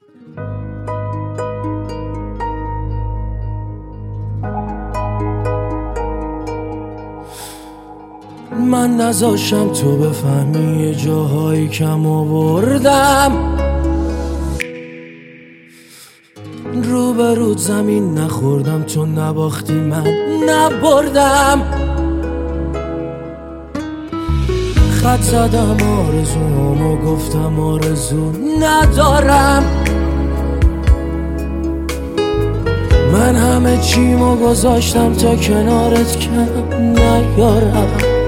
من نذاشم تو بفهمی یه جاهایی کم آوردم، روبرود زمین نخوردم تو نباختی من نبردم. خط زدم آرزوامو گفتم آرزو ندارم، من همه چیمو گذاشتم تا کنارت کم نیارم.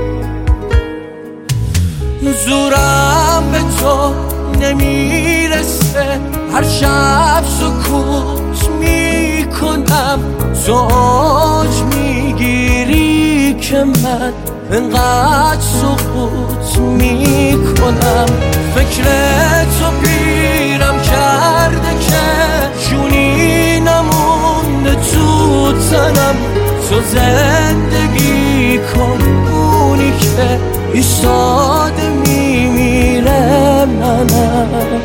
زورم به تو نمیرسه، هر شب سکوت میکنم، زوج میگیری که من انقدر سکوت میکنم. فکر تو پیرم کرده که جونی نمونده تو تنم، تو زندگی کن اونی که ایستاده میمیره منم.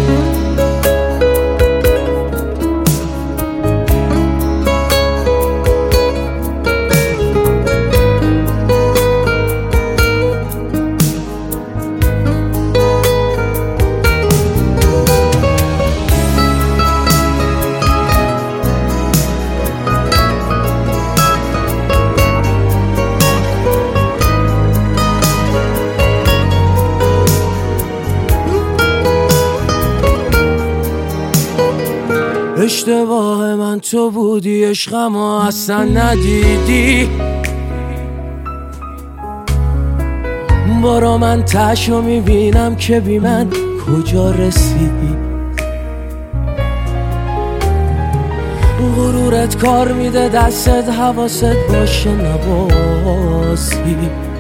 اشتباه من تو بودی، عشقم اصلا ندیدی، برا من تشو میبینم که بی من کجا رسیدی. غرورت کار میده دستت، حواست باشه نباسی.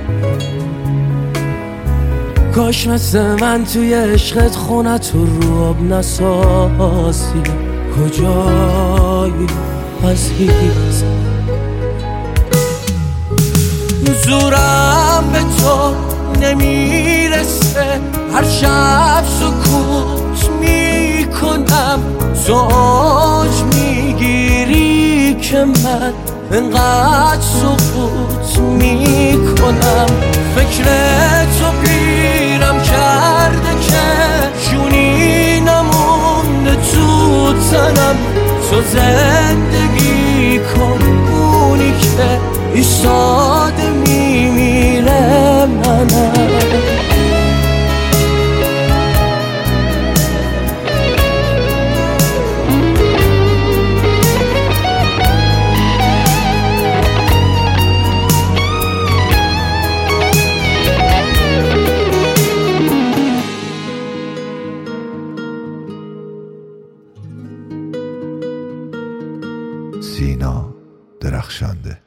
کاش مثل من توی عشقت خونت رو آب نسازی. کجایی عزیز؟ زورم به تو نمیرسه، هر شب سکوت میکنم، زوج میگیری که من انقدر سکوت میکنم. فکر تو پیرم کرده که جونی نمونده تو تنم، تو زندگی کن اونی که ایستاده میمیره منم. سینا درخشنده.